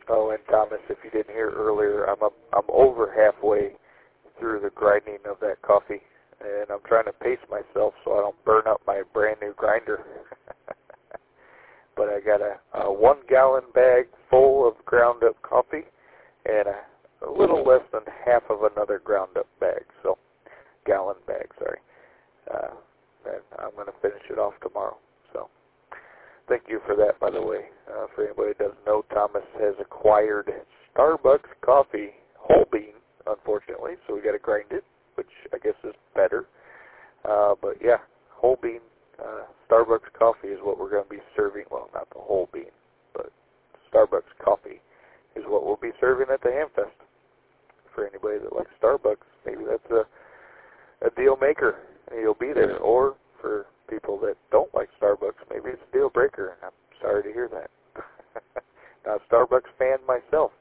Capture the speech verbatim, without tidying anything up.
Oh, and Thomas, if you didn't hear earlier, I'm up, I'm over halfway through the grinding of that coffee, and I'm trying to pace myself so I don't burn up my brand new grinder. But I got a, a one gallon bag full of ground up coffee and a, a little less than half of another ground up bag, so gallon bag, sorry. Uh, and I'm going to finish it off tomorrow. So thank you for that, by the way. Uh, for anybody who doesn't know, Thomas has acquired Starbucks coffee whole bean, unfortunately, so we got to grind it, which I guess is better. Uh, but yeah, whole bean uh, Starbucks coffee is what we're going to be serving. Well, not the whole bean, but Starbucks coffee is what we'll be serving at the Hamfest. For anybody that likes Starbucks, maybe that's a, a deal maker, and you'll be there. Or for people that don't like Starbucks, maybe it's a deal breaker, and I'm sorry to hear that. Not a Starbucks fan myself,